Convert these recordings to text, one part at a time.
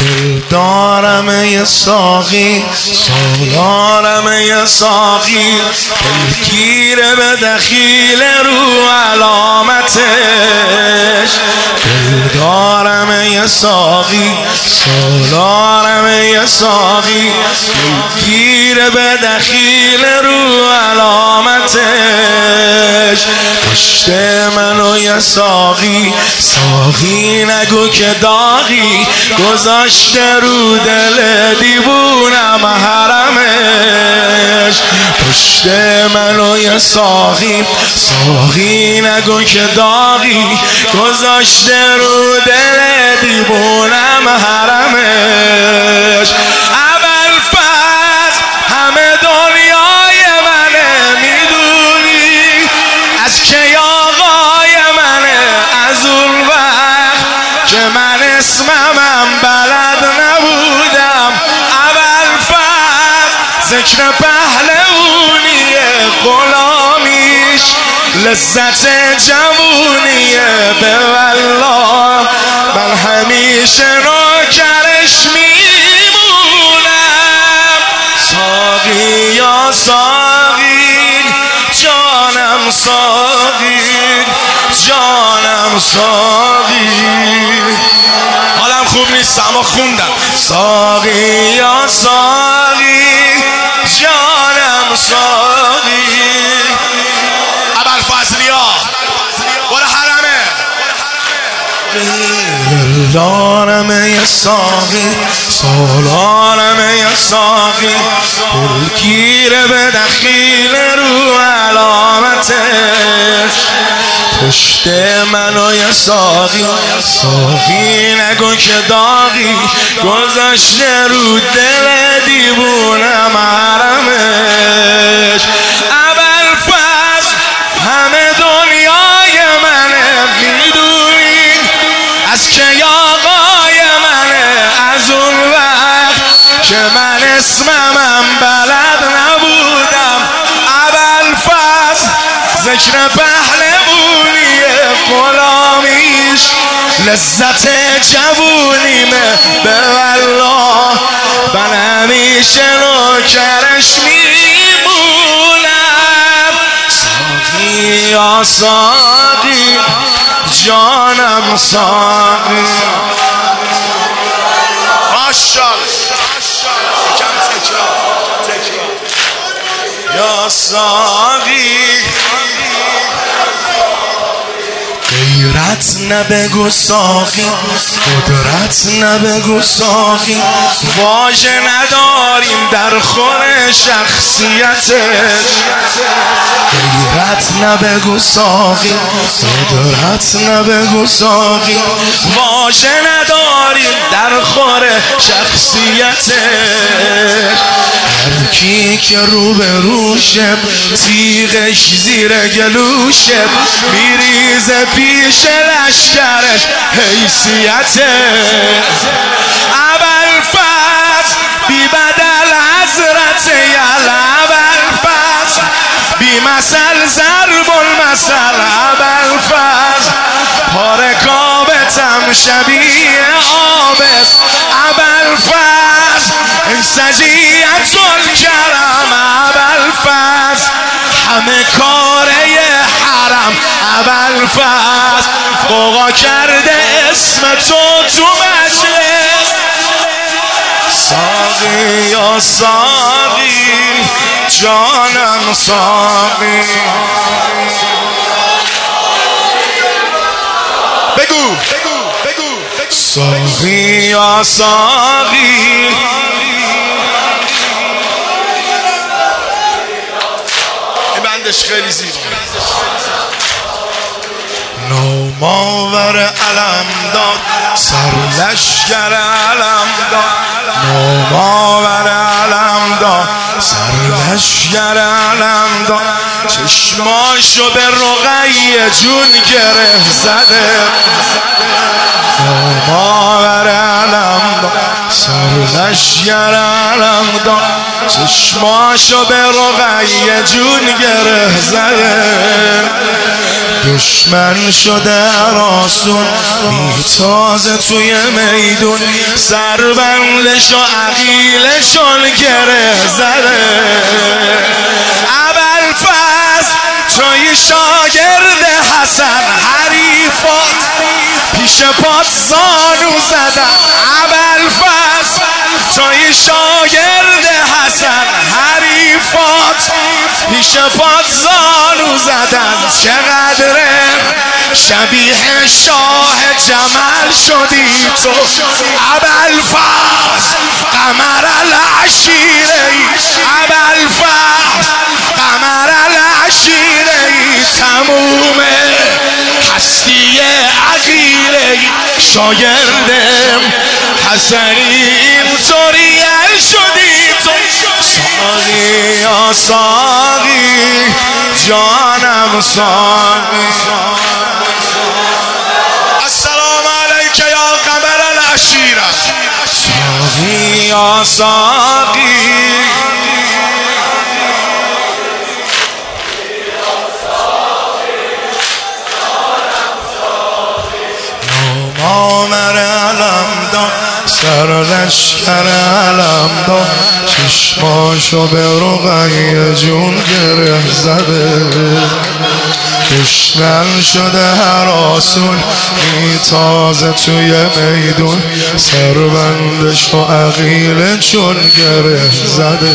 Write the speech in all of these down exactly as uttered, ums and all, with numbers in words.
دل دارم یه ساقی سالارم یه ساقی دلگیره به دخیل رو علامتش دل دارم یه ساقی سالارم یه ساقی دلگیره به دخیل رو علامتش پشت منو یه ساقی ساقی نگو که داغی گذاشته رو دل دیوونم حرمش پشت منو یه ساقی ساقی نگو که داغی گذاشته رو دل دیوونم حرمش ابوالفضل همه دنیای منه میدونی از که آقای منه از اون وقت که من اسممم بلد نبودم ابوالفضل ذکر پهلوونیه غلامیش لذت جوونیه به والله من همیشه نوکرش میمونم ساقی یا ساقی جانم ساقی جانم ساقی حالم خوب نیست اما خوندم ساقی یا ساقی جانم ساقی ابوالفضلیا برو حرمه دلدارم یه ساقی سالارم یه ساقی دلگیره به دخیل رو علامتش پشت منو یه ساقی ساقی نگو که داغی گذاشته رو دل دیوونم حرمش ابوالفضل همه دنیای منه میدونی از که آقای منه از اون وقت که من اسممم بلد نبودم ابوالفضل ذکر پهلوونیه غلامیش لذت جوونیمه به والله من همیشه نوکرش میمونم ساقی یا ساقی جانم ساقی ماشاءالله کم تکرار تکرار یا ساقی غیرت نبگو ساقی قدرت نبگو ساقی واژه نداریم در خور شخصیتش غیرت نبگو ساقی قدرت نبگو ساقی واژه نداریم در خور شخصیتش هر کی که رو به روشه تیغش زیر گلوشه میریزه پیش لشکرش حیثیته ابوالفضل بی بدل حضرت یل ابوالفضل بی مثل ضرب المثل ابوالفضل پارکابتم شبیه آبس ابوالفضل این سجیت الکرم ابوالفضل همه کاره حرم ابوالفضل قوقا کرده اسم تو تو مجلس ساقی یا ساقی جانم ساقی بگو بگو ساقی یا ساقی این بندش خیلی زیبا نوماور علم داد سر لشکر علم داد نوماور علم داد سر لشکر علم داد چشماشو به رقیه جون گره زده نوماور علم داد سر لشکر علم داد چشماشو به رقیه جون گره زده دشمن شده راسون میتازه توی میدون سربندش و عقیلشون گره زده ابوالفضل توی شاگرد حسن حریفات پیش پات زانو زدن ابوالفضل توی شاگرد حسن حریفات پیش پات زانو زدن چقدر شبیه شاه جمل شدی تو ابوالفضل قمر العشیره ابوالفضل قمر العشیره تموم هستی عقیله شاگردم حسنی اینطوری شدی تو ساقی یا ساقی جانم ساقی السلام علیک یا قمر العشیره ساقی یا ساقی آمر علم داد سر لشکر علم داد چشماشو به رقیه جون گره زده دشمن شده هر آسون میتازه توی میدون سربندش و عقیله چون گره زده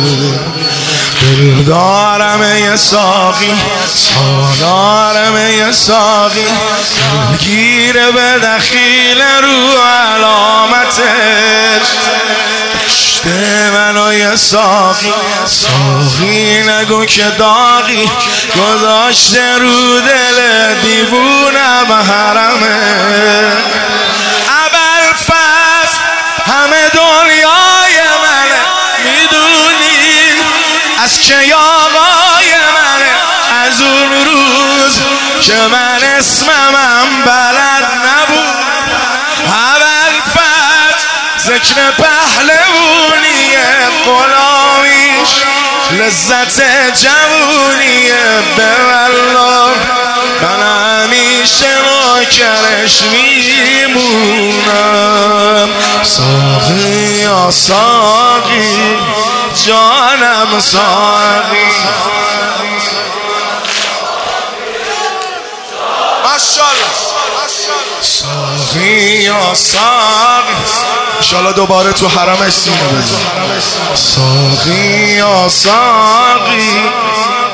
دل دارم یه ساقی سالارم یه ساقی گیره به دخیل رو علامتش کشته منو یه ساقی ساقی نگو که داغی گذاشته رو دل دیوونم حرمه ابوالفضل همه دنیای منه میدونی از که آقای منه از اون روز که من اسممم بلد نبود ابوالفضل ذکر پهلوونیه غلامیش لذت جوونیه به والله من همیشه نوکرش میمونم ساقی یا ساقی جانم ساقی ماشاءالله ساقی یا ساقی انشالله دوباره تو حرمش سینه بزن ساقی یا ساقی